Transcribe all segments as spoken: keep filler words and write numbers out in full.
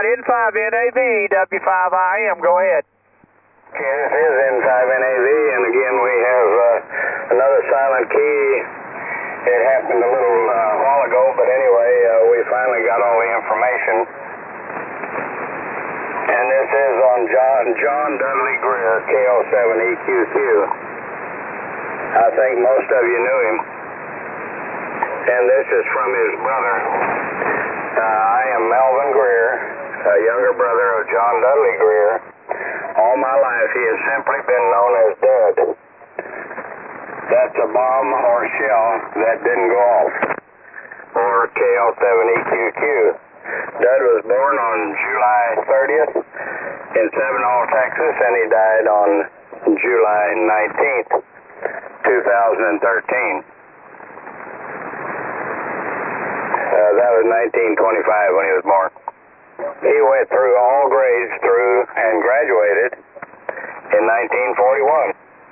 N five N A V, W five I M, go ahead. Okay, this is N five N A V, and again we have uh, another silent key. It happened a little uh, while ago, but anyway, uh, we finally got all the information. And this is on John, John Dudley Greer, K O seven E Q Q. I think most of you knew him. And this is from his brother. Uh, I am Melvin Greer, a younger brother of John Dudley Greer. All my life he has simply been known as Dud. That's a bomb or shell that didn't go off, or K O seven E Q Q. Dud was born on July thirtieth in Seminole, Texas, and he died on July nineteenth, two thousand thirteen. Uh, that was nineteen twenty-five when he was born. He went through all grades through and graduated in nineteen forty-one.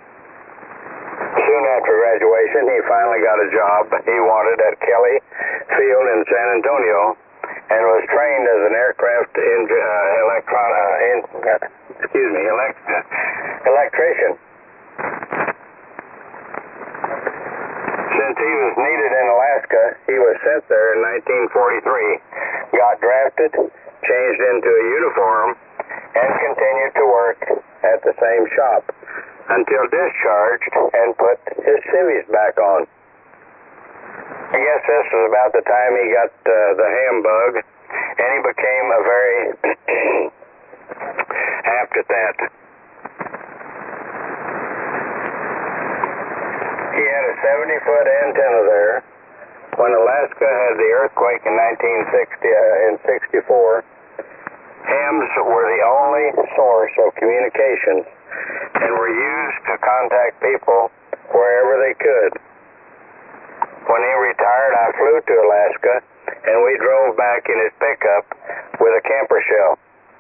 Soon after graduation, he finally got a job he wanted at Kelly Field in San Antonio and was trained as an aircraft in, uh, electron, uh, in, uh, excuse me, elect, electrician. Since he was needed in Alaska, he was sent there in nineteen forty-three, got drafted, changed into a uniform, and continued to work at the same shop until discharged and put his civvies back on. I guess this was about the time he got uh, the ham bug, and he became a very apt at that. He had a seventy-foot antenna there. When Alaska had the earthquake in nineteen sixty, uh, in sixty-four, hams were the only source of communications and were used to contact people wherever they could. When he retired, I flew to Alaska, and we drove back in his pickup with a camper shell.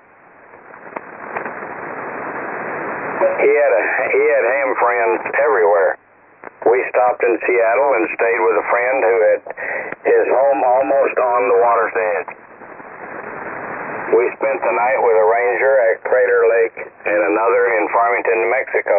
He had a, he had ham friends everywhere. We stopped in Seattle and stayed with a friend who had his home almost on the water's edge. We spent the night with a ranger at Crater Lake and another in Farmington, New Mexico.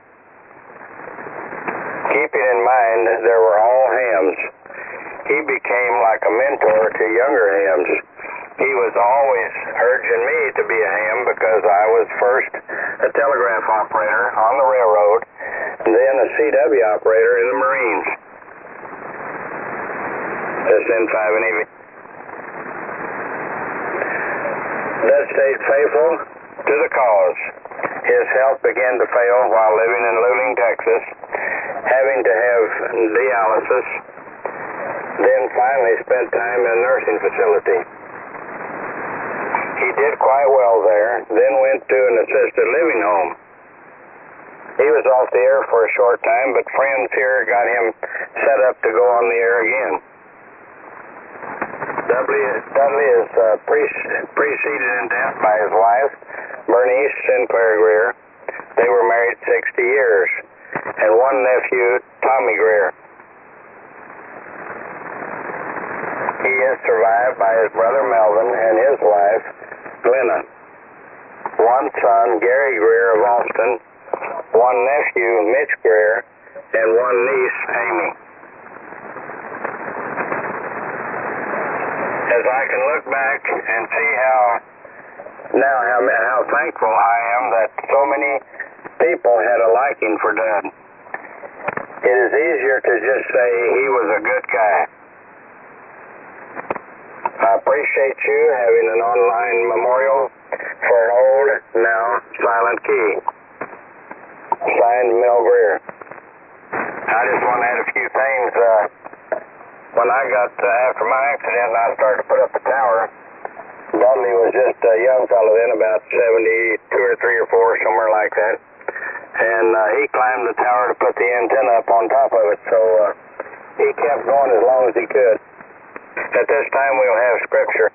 Keeping in mind there were all hams, he became like a mentor to younger hams. He was always urging me to be a ham because I was first a telegraph operator on the railroad, and then a C W operator in the Marines. This N five N A V. Dud stayed faithful to the cause. His health began to fail while living in Luling, Texas, having to have dialysis, then finally spent time in a nursing facility. He did quite well there, then went to an assisted living home. He was off the air for a short time, but friends here got him set up to go on the air again. Dudley, Dudley is uh, pre- preceded in death by his wife, Bernice Sinclair Greer. They were married sixty years, and one nephew, Tommy Greer. He is survived by his brother Melvin and his wife, Glenna. One son, Gary Greer of Austin, one nephew, Mitch Greer, and one niece, Amy. As I can look back and see how now how, how thankful I am that so many people had a liking for Dud. It is easier to just say he was a good guy. I appreciate you having an online memorial for an old, now silent key. Signed, Mel Greer. I just want to add a few things. Uh, when I got, uh, after my accident, I started to put up the tower. Dudley was just a young fellow then, about seventy-two or three or four, somewhere like that. And uh, he climbed the tower to put the antenna up on top of it, so uh, he kept going as long as he could. At this time, we'll have scripture.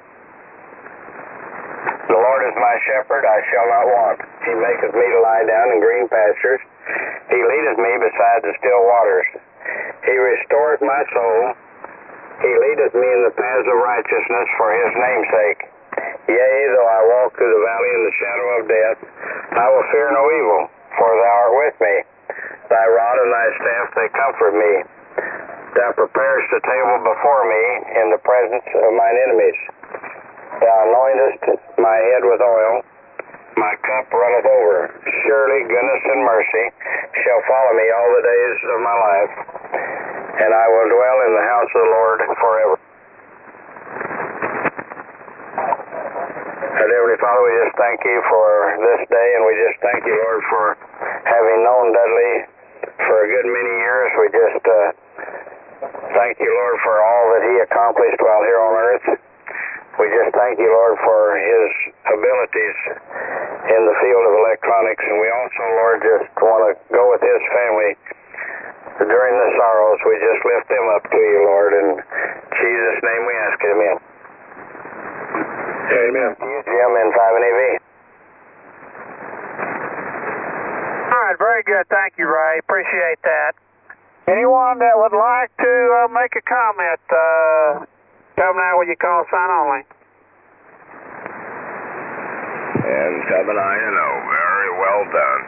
The Lord is my shepherd, I shall not want. He maketh me to lie down in green pastures. He leadeth me beside the still waters. He restoreth my soul. He leadeth me in the paths of righteousness for his name's sake. Yea, though I walk through the valley in the shadow of death, I will fear no evil, for thou art with me. Thy rod and thy staff, they comfort me. Thou preparest a table before me in the presence of mine enemies. Thou anointest my head with oil, my cup runneth over. Surely goodness and mercy shall follow me all the days of my life, and I will dwell in the house of the Lord forever. Our Heavenly Father, we just thank you for this day, and we just thank you, Lord, for having known Dudley for a good many years. We just uh, thank you, Lord, for all that he accomplished while here on earth. We just thank you, Lord, for his abilities in the field of electronics, and we also, Lord, just want to go with his family during the sorrows. We just lift them up to you, Lord, in Jesus' name we ask it, amen. Amen. Jim in five N A V. All right, very good. Thank you, Ray. Appreciate that. Anyone that would like to uh, make a comment, uh, come now with your call sign only. And seven I N O, very well done.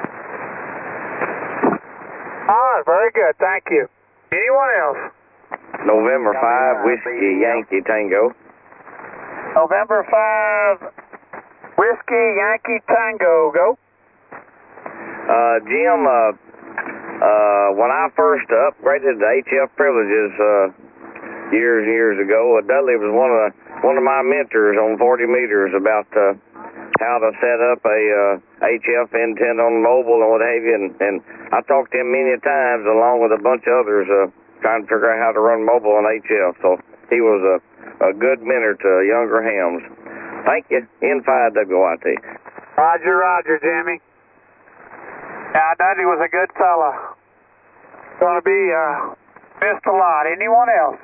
All right, very good. Thank you. Anyone else? November five, Whiskey Yankee Tango. November five, Whiskey Yankee Tango. Go. Uh, Jim, uh, uh, when I first upgraded to H F privileges, uh, years and years ago, uh, Dudley was one of the, one of my mentors on forty meters about, uh, how to set up a, uh, H F antenna on mobile and what have you, and, and I talked to him many times along with a bunch of others, uh, trying to figure out how to run mobile on H F, so he was a, a good mentor to younger hams. Thank you. N five W I T. Roger, roger, Jimmy. Yeah, Dudley was a good fella. Going to be uh, missed a lot. Anyone else?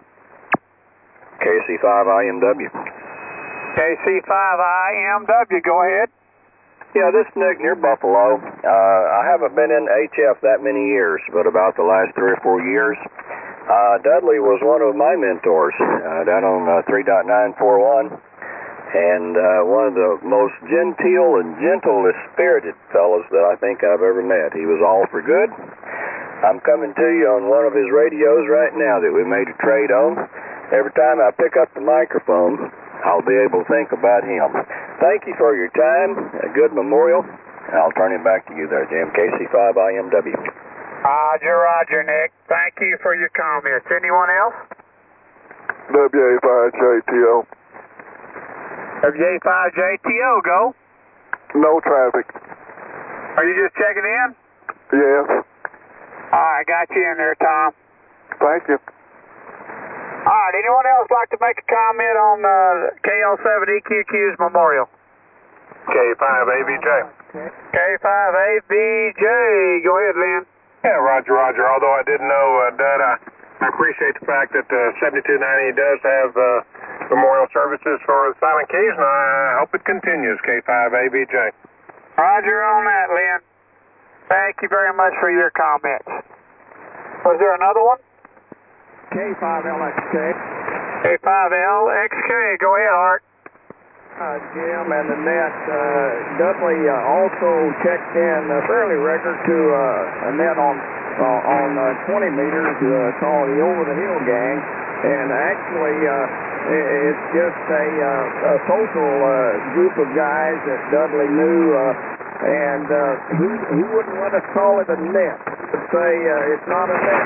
K C five I M W. K C five I M W, go ahead. Yeah, this is Nick near Buffalo. Uh, I haven't been in H F that many years, but about the last three or four years. Uh, Dudley was one of my mentors uh, down on uh, three point nine four one, and uh, one of the most genteel and gentlest spirited fellows that I think I've ever met. He was all for good. I'm coming to you on one of his radios right now that we made a trade on. Every time I pick up the microphone, I'll be able to think about him. Thank you for your time. A good memorial. I'll turn it back to you there, Jim. K C five I M W. Roger, roger, Nick. Thank you for your comments. Anyone else? W A five J T O. W A five J T O, go. No traffic. Are you just checking in? Yes. All right, got you in there, Tom. Thank you. All right, anyone else like to make a comment on uh, K L seven E Q Q's memorial? K five A B J. K five A B J. Go ahead, Lynn. Yeah, roger, roger. Although I didn't know, uh, Dad, I, I appreciate the fact that uh, seventy-two ninety does have uh, memorial services for the Silent Keys, and I hope it continues, K five A B J. Roger on that, Lynn. Thank you very much for your comments. Was there another one? K five L X K. K five L X K. Go ahead, Art. Uh, Jim and the net, uh, Dudley uh, also checked in uh, fairly regular to uh, a net on uh, on uh, twenty meters uh, called the Over the Hill Gang, and actually uh, it, it's just a, uh, a social uh, group of guys that Dudley knew, uh, and uh, he, he wouldn't let us call it a net. He would say uh, it's not a net.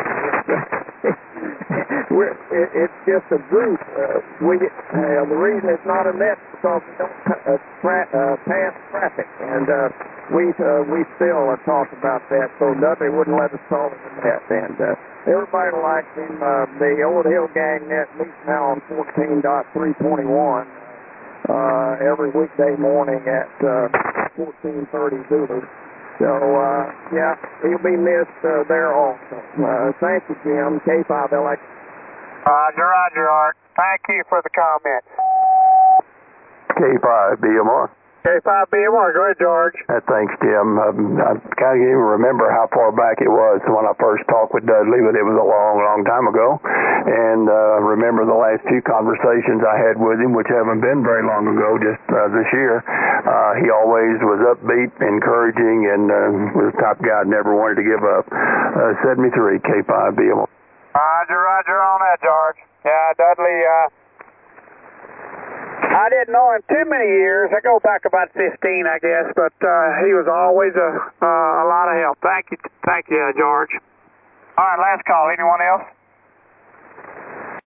We're, it, it's just a group. Uh, we uh, the reason it's not a net is because we don't uh, tra- uh, pass traffic, and uh, we uh, we still uh, talk about that. So Dudley wouldn't let us call it a net, and uh, everybody likes him. Uh, the Over the Hill Gang net meets now on fourteen point three twenty-one uh, every weekday morning at uh, fourteen thirty Zulu. So, uh, yeah, he'll be missed uh, there also. Uh, thank you, Jim. K five L X. Roger, roger, Art. Thank you for the comments. K five B M R. K K five B M R, go ahead, George. Uh, thanks, Jim. Um, I can't even remember how far back it was when I first talked with Dudley, but it was a long, long time ago. And uh, remember the last few conversations I had with him, which haven't been very long ago, just uh, this year. Uh, he always was upbeat, encouraging, and uh, was the type of guy that never wanted to give up. Uh, seventy-three, K five B M R. Roger, roger on that, George. Yeah, Dudley, uh, I didn't know him too many years. I go back about fifteen, I guess, but uh, he was always a, uh, a lot of help. Thank you, thank you, George. All right, last call. Anyone else?